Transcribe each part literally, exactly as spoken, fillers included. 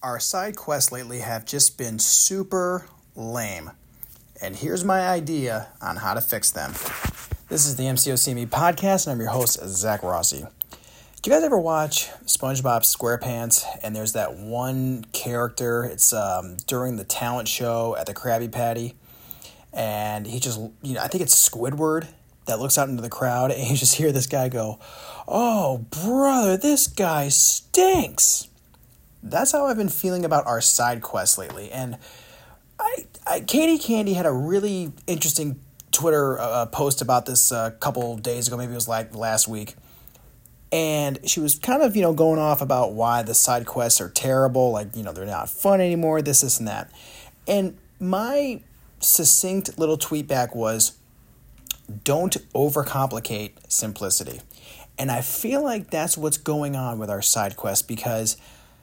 our side quests lately have just been super lame. And here's my idea on how to fix them. This is the M C O C Me podcast, and I'm your host, Zach Rossi. Do you guys ever watch SpongeBob SquarePants? And there's that one character, it's um, during the talent show at the Krabby Patty. And he just, you know, I think it's Squidward that looks out into the crowd, and you just hear this guy go, "Oh, brother, this guy stinks." That's how I've been feeling about our side quests lately. And I, I Katie Candy had a really interesting Twitter uh, post about this a uh, couple days ago. Maybe it was like last week. And she was kind of, you know, going off about why the side quests are terrible. Like, you know, they're not fun anymore, this, this, and that. And my succinct little tweet back was, don't overcomplicate simplicity. And I feel like that's what's going on with our side quests, because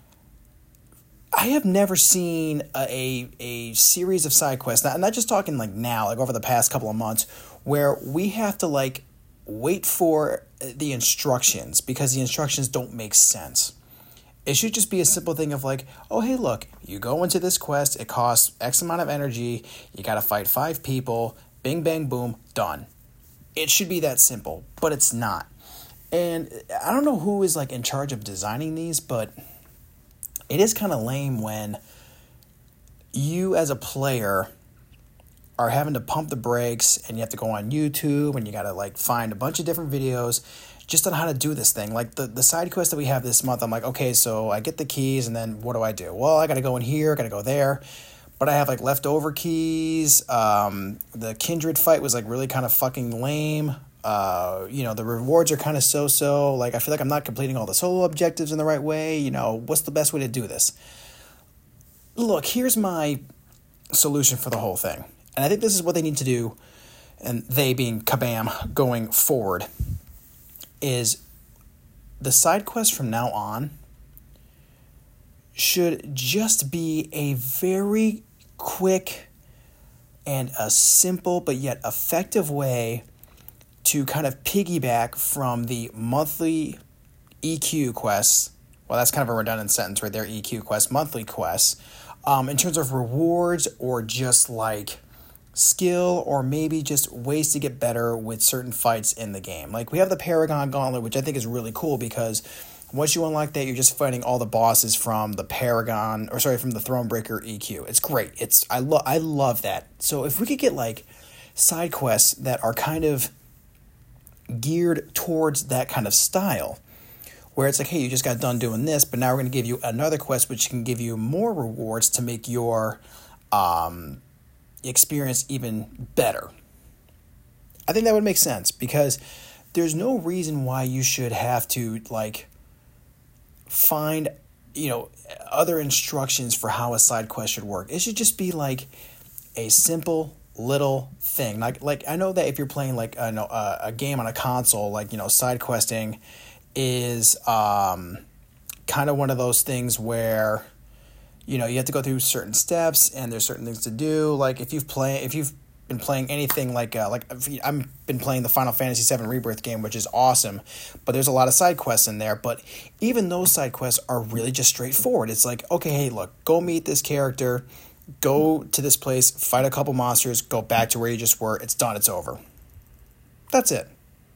I have never seen a, a, a series of side quests, not, I'm not just talking like now, like over the past couple of months, where we have to like wait for the instructions because the instructions don't make sense. It should just be a simple thing of like, oh, hey, look, you go into this quest, it costs X amount of energy, you got to fight five people, bing, bang, boom, done. It should be that simple, but it's not. And I don't know who is like in charge of designing these, but it is kind of lame when you as a player are having to pump the brakes and you have to go on YouTube and you got to like find a bunch of different videos just on how to do this thing. Like the, the side quest that we have this month, I'm like, okay, so I get the keys and then what do I do? Well, I got to go in here, got to go there. But I have like leftover keys. Um, the Kindred fight was like really kind of fucking lame. Uh, you know, the rewards are kind of so-so. Like, I feel like I'm not completing all the solo objectives in the right way. You know, what's the best way to do this? Look, here's my solution for the whole thing. And I think this is what they need to do, and they being Kabam going forward, is the side quest from now on should just be a very quick and a simple but yet effective way to kind of piggyback from the monthly E Q quests. Well, that's kind of a redundant sentence right there, E Q quests, monthly quests, um, in terms of rewards or just like skill or maybe just ways to get better with certain fights in the game. Like we have the Paragon Gauntlet, which I think is really cool because once you unlock that, you're just fighting all the bosses from the Paragon, or sorry, from the Thronebreaker E Q. It's great. It's I love I love that. So if we could get like side quests that are kind of geared towards that kind of style, where it's like, hey, you just got done doing this, but now we're going to give you another quest which can give you more rewards to make your um, experience even better. I think that would make sense, because there's no reason why you should have to like find, you know, other instructions for how a side quest should work. It should just be like a simple little thing. Like, like I know that if you're playing like a, a, a game on a console, like, you know, side questing is um, kind of one of those things where, you know, you have to go through certain steps and there's certain things to do. Like if you've play, if you've been playing anything like uh, like I've been playing the Final Fantasy seven Rebirth game, which is awesome, but there's a lot of side quests in there. But even those side quests are really just straightforward. It's like, okay, hey, look, go meet this character, go to this place, fight a couple monsters, go back to where you just were. It's done. It's over. That's it.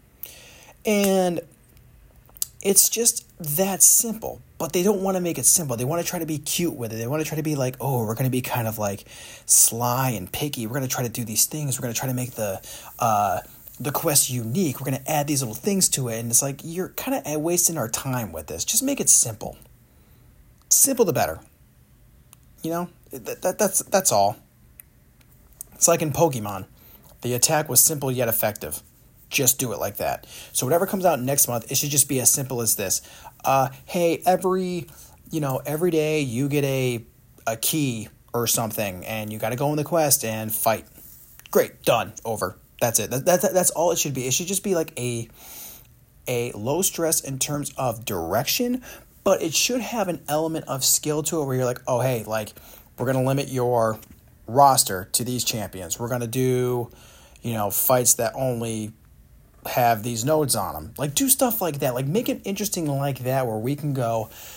And it's just that simple. But they don't want to make it simple. They want to try to be cute with it. They want to try to be like, oh, we're going to be kind of like sly and picky. We're going to try to do these things. We're going to try to make the uh, the quest unique. We're going to add these little things to it. And it's like, you're kind of wasting our time with this. Just make it simple. Simple the better. You know, that, that that's that's all. It's like in Pokemon. The attack was simple yet effective. Just do it like that. So whatever comes out next month, it should just be as simple as this. Uh, hey, every, you know, every day you get a a key or something, and you got to go on the quest and fight. Great, done, over. That's it. That, that, that's all it should be. It should just be like a a low stress in terms of direction, but it should have an element of skill to it where you're like, oh, hey, like, we're going to limit your roster to these champions. We're going to do, you know, fights that only have these nodes on them. Like, do stuff like that. Like, make it interesting like that, where we can go,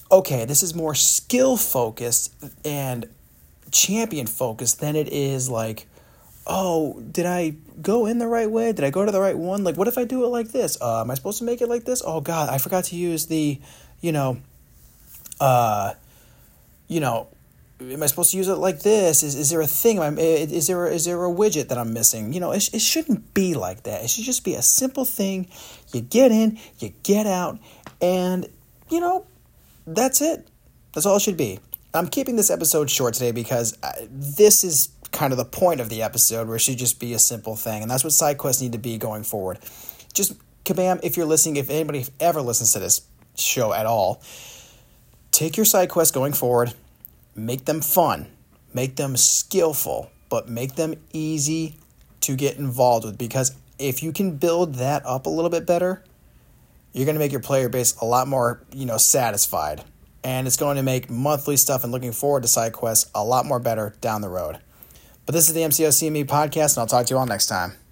okay, this is more skill focused and champion focused than it is like, oh, did I go in the right way? Did I go to the right one? Like, what if I do it like this? Uh, am I supposed to make it like this? Oh God, I forgot to use the, you know, uh, you know, am I supposed to use it like this? Is is there a thing? Am I, is there is there a widget that I'm missing? You know, it it shouldn't be like that. It should just be a simple thing. You get in, you get out, and you know, that's it. That's all it should be. I'm keeping this episode short today because I, this is kind of the point of the episode, where it should just be a simple thing, and that's what side quests need to be going forward. Just kabam! If you're listening, if anybody ever listens to this show at all, take your side quests going forward. Make them fun, make them skillful, but make them easy to get involved with, because if you can build that up a little bit better, you're going to make your player base a lot more, you know, satisfied. And it's going to make monthly stuff and looking forward to side quests a lot more better down the road. But this is the M C O C and Me podcast, and I'll talk to you all next time.